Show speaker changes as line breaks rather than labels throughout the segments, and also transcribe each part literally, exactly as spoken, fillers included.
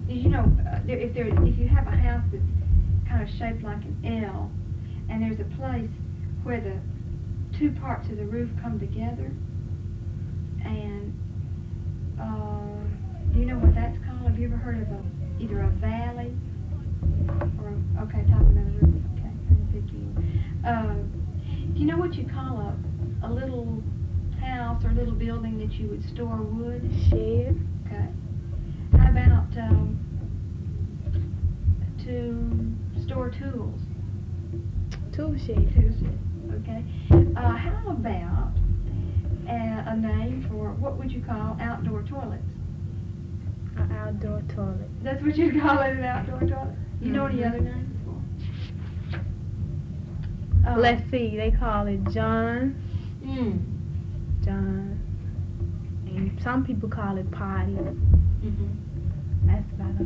did you know uh, there, if there if you have a house that's kind of shaped like an L, and there's a place where the two parts of the roof come together, and uh, do you know what that's called? Have you ever heard of a, either a valley or a, okay, talking about a roof. Okay, I'm thinking. Uh, do you know what you call a a little house or little building that you would store wood?
Shed.
Okay. How about um, to store tools?
Tool shed.
Tool shed. Okay. Uh, how about a, a name for what would you call outdoor toilets?
An outdoor toilet.
That's what you call it, an outdoor toilet. You know any
Mhm.
other names for? Uh,
Let's see, they call it John.
Mm.
John. And some people call it potty.
Mm-hmm.
That's about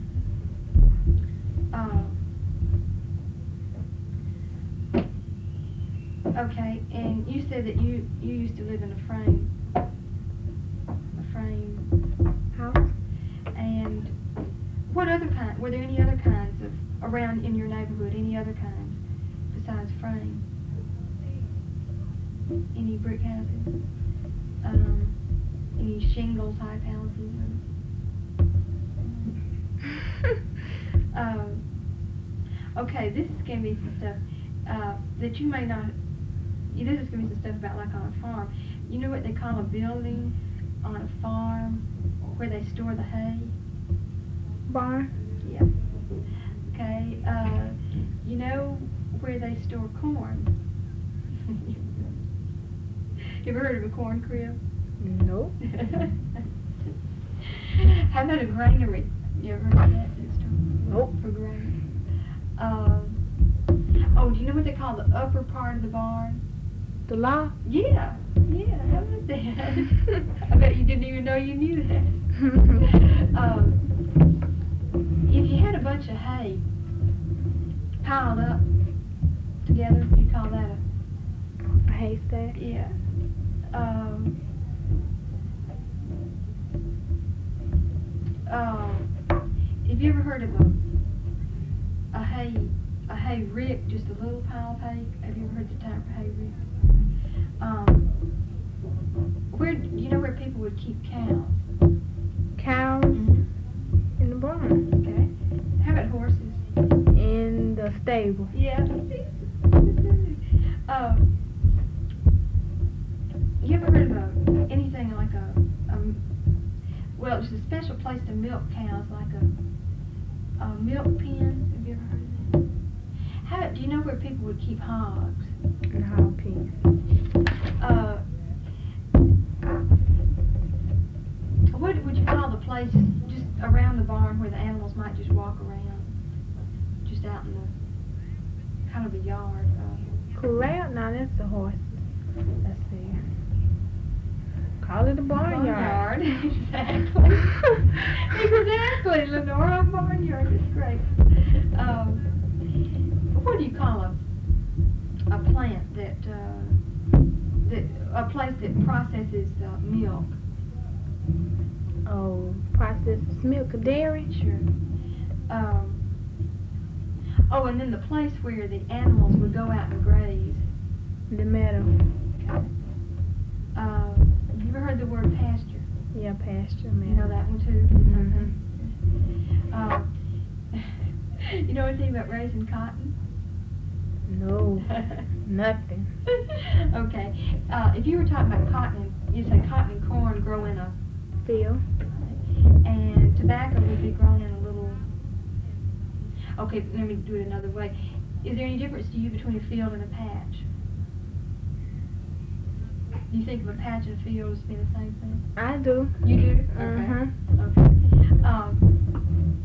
Uh,
all.
okay, and you said that you, you used to live in a frame, a frame
House?
And what other kind, were there any other kinds of, around in your neighborhood, any other kinds besides frame? Any brick houses? Um, any shingle type houses? um, okay, this is going to be some stuff uh, that you may not, this is going to be some stuff about like on a farm. You know what they call a building on a farm where they store the hay?
Barn?
Yeah. Okay, uh, you know where they store corn? You ever heard of a corn crib?
Nope.
How about a granary? You ever heard of that system?
Nope.
For grain. Um, oh, do you know what they call the upper part of the barn?
The loft?
Yeah, yeah, how about that? I bet you didn't even know you knew that. um, if you had a bunch of hay piled up together, you call that a...
A haystack?
Yeah. Um, uh, have you ever heard of a, a hay, a hay rick, just a little pile of hay? Have you ever heard the term hay rick? Um, where, you know where people would keep cows?
Cows?
Mm-hmm.
In the barn.
Okay. How about horses?
In the stable.
Yeah. um, you ever heard of a, anything like a, a, well, it's a special place to milk cows, like a, a milk pen? Have you ever heard of that? How, do you know where people would keep hogs?
And hog pen.
Uh, what would you call the place just around the barn where the animals might just walk around, just out in the kind of a yard? Uh,
Corral? No, that's the horses. Let's see. Call it a barnyard.
Barnyard, exactly. Exactly, Lenora, barnyard is great. Um, what do you call a a plant that uh, that a place that processes uh, milk?
Oh, processed milk, a dairy?
Sure. Um, oh, and then the place where the animals would go out and graze.
The meadow.
Okay. Um, have you ever heard the word pasture?
Yeah, pasture,
You
meadow.
know that one too?
Mm-hmm.
Um, you know anything about raising cotton?
No, nothing.
Okay. Uh, if you were talking about cotton, you'd say cotton and corn grow in a,
Field.
and tobacco would be grown in a little, okay, let me do it another way. Is there any difference to you between a field and a patch? Do you think of a patch and a field as being the same thing?
I do.
You do?
Mhm.
Okay. Okay. Um,